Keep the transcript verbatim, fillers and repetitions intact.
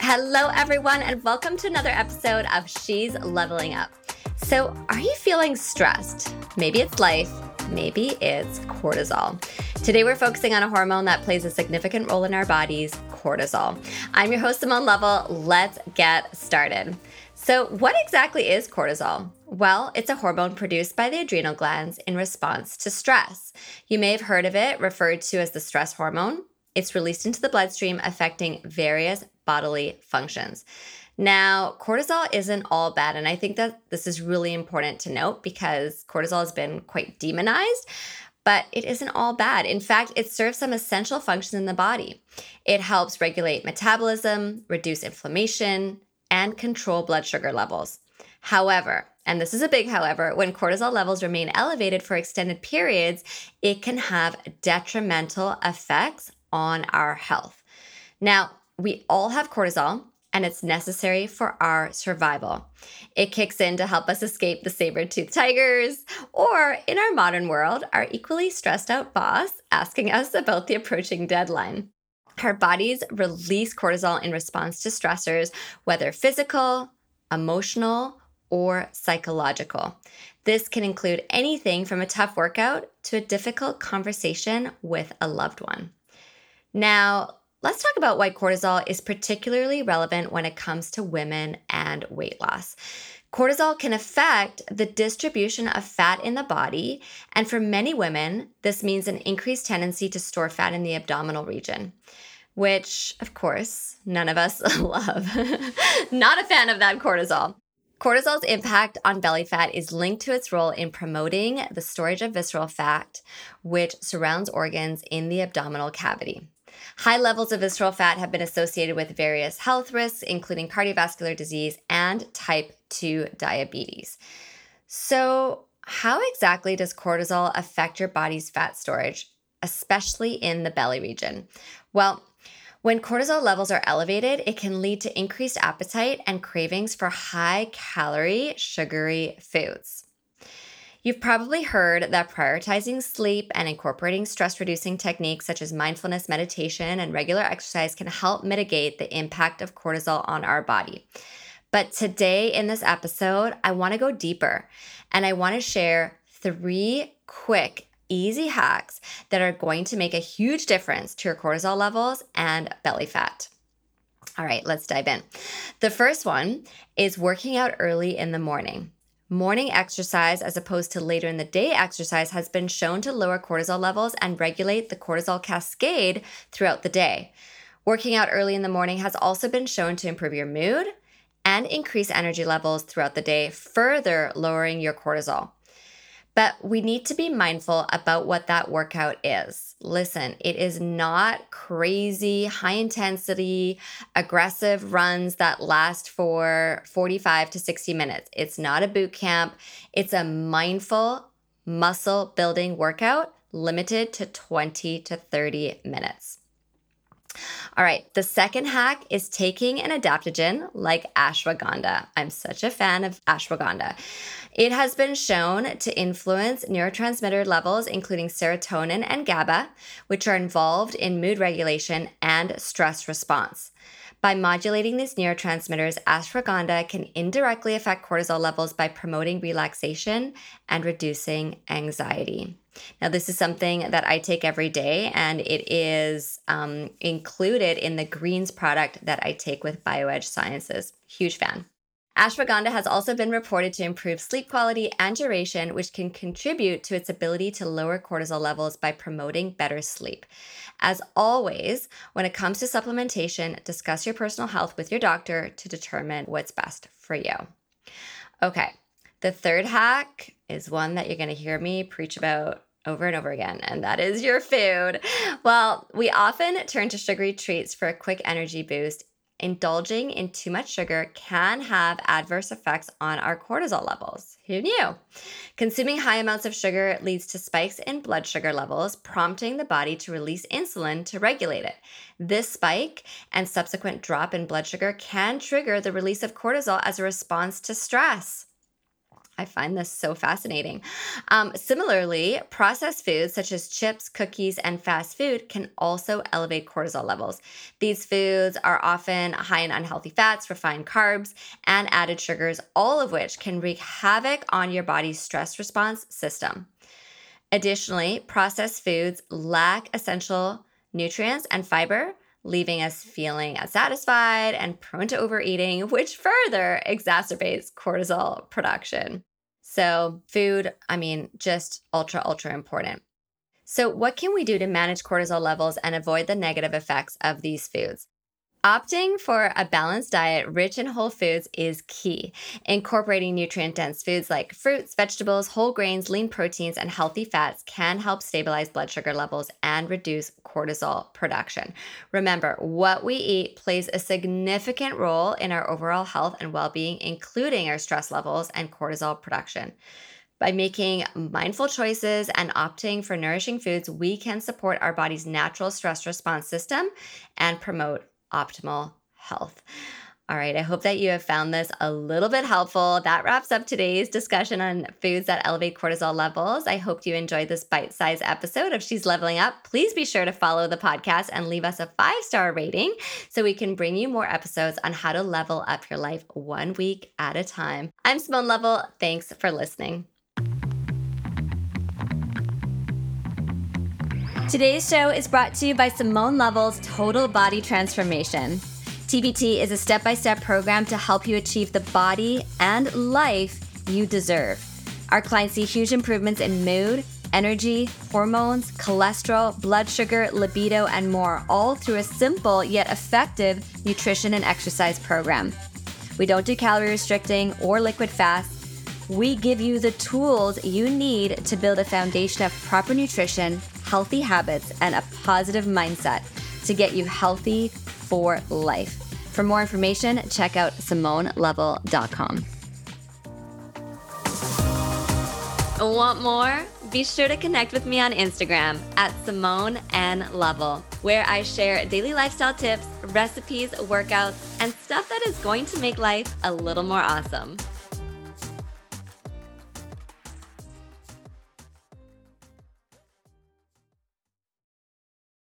Hello, everyone, and welcome to another episode of She's Leveling Up. So, are you feeling stressed? Maybe it's life, maybe it's cortisol. Today, we're focusing on a hormone that plays a significant role in our bodies, cortisol. I'm your host, Simone Lovell. Let's get started. So, what exactly is cortisol? Well, it's a hormone produced by the adrenal glands in response to stress. You may have heard of it referred to as the stress hormone. It's released into the bloodstream, affecting various bodily functions. Now, cortisol isn't all bad, and I think that this is really important to note because cortisol has been quite demonized, but it isn't all bad. In fact, it serves some essential functions in the body. It helps regulate metabolism, reduce inflammation, and control blood sugar levels. However, and this is a big however, when cortisol levels remain elevated for extended periods, it can have detrimental effects on our health. Now, we all have cortisol, and it's necessary for our survival. It kicks in to help us escape the saber-toothed tigers, or in our modern world, our equally stressed out boss asking us about the approaching deadline. Our bodies release cortisol in response to stressors, whether physical, emotional, or psychological. This can include anything from a tough workout to a difficult conversation with a loved one. Now, let's talk about why cortisol is particularly relevant when it comes to women and weight loss. Cortisol can affect the distribution of fat in the body, and for many women, this means an increased tendency to store fat in the abdominal region, which, of course, none of us love. Not a fan of that cortisol. Cortisol's impact on belly fat is linked to its role in promoting the storage of visceral fat, which surrounds organs in the abdominal cavity. High levels of visceral fat have been associated with various health risks, including cardiovascular disease and type two diabetes. So, how exactly does cortisol affect your body's fat storage, especially in the belly region? Well, when cortisol levels are elevated, it can lead to increased appetite and cravings for high-calorie, sugary foods. You've probably heard that prioritizing sleep and incorporating stress-reducing techniques such as mindfulness meditation and regular exercise can help mitigate the impact of cortisol on our body. But today in this episode, I want to go deeper, and I want to share three quick, easy hacks that are going to make a huge difference to your cortisol levels and belly fat. All right, let's dive in. The first one is working out early in the morning. Morning exercise, as opposed to later in the day exercise, has been shown to lower cortisol levels and regulate the cortisol cascade throughout the day. Working out early in the morning has also been shown to improve your mood and increase energy levels throughout the day, further lowering your cortisol. But we need to be mindful about what that workout is. Listen, it is not crazy, high-intensity, aggressive runs that last for forty-five to sixty minutes. It's not a boot camp. It's a mindful muscle-building workout limited to twenty to thirty minutes. All right, the second hack is taking an adaptogen like ashwagandha. I'm such a fan of ashwagandha. It has been shown to influence neurotransmitter levels, including serotonin and GABA, which are involved in mood regulation and stress response. By modulating these neurotransmitters, ashwagandha can indirectly affect cortisol levels by promoting relaxation and reducing anxiety. Now, this is something that I take every day, and it is um, included in the greens product that I take with BioEdge Sciences. Huge fan. Ashwagandha has also been reported to improve sleep quality and duration, which can contribute to its ability to lower cortisol levels by promoting better sleep. As always, when it comes to supplementation, discuss your personal health with your doctor to determine what's best for you. Okay, the third hack is one that you're going to hear me preach about over and over again, and that is your food. Well, we often turn to sugary treats for a quick energy boost. Indulging in too much sugar can have adverse effects on our cortisol levels. Who knew? Consuming high amounts of sugar leads to spikes in blood sugar levels, prompting the body to release insulin to regulate it. This spike and subsequent drop in blood sugar can trigger the release of cortisol as a response to stress. I find this so fascinating. Um, similarly, processed foods such as chips, cookies, and fast food can also elevate cortisol levels. These foods are often high in unhealthy fats, refined carbs, and added sugars, all of which can wreak havoc on your body's stress response system. Additionally, processed foods lack essential nutrients and fiber, leaving us feeling unsatisfied and prone to overeating, which further exacerbates cortisol production. So food, I mean, just ultra, ultra important. So what can we do to manage cortisol levels and avoid the negative effects of these foods? Opting for a balanced diet rich in whole foods is key. Incorporating nutrient-dense foods like fruits, vegetables, whole grains, lean proteins, and healthy fats can help stabilize blood sugar levels and reduce cortisol production. Remember, what we eat plays a significant role in our overall health and well-being, including our stress levels and cortisol production. By making mindful choices and opting for nourishing foods, we can support our body's natural stress response system and promote optimal health. All right, I hope that you have found this a little bit helpful. That wraps up today's discussion on foods that elevate cortisol levels. I hope you enjoyed this bite-sized episode of She's Leveling Up. Please be sure to follow the podcast and leave us a five-star rating so we can bring you more episodes on how to level up your life one week at a time. I'm Simone Lovell. Thanks for listening. Today's show is brought to you by Simone Lovell's Total Body Transformation. T B T is a step-by-step program to help you achieve the body and life you deserve. Our clients see huge improvements in mood, energy, hormones, cholesterol, blood sugar, libido, and more, all through a simple yet effective nutrition and exercise program. We don't do calorie restricting or liquid fast. We give you the tools you need to build a foundation of proper nutrition, healthy habits, and a positive mindset to get you healthy for life. For more information, check out simone lovell dot com. Want more? Be sure to connect with me on Instagram at Simone N. Lovell, where I share daily lifestyle tips, recipes, workouts, and stuff that is going to make life a little more awesome.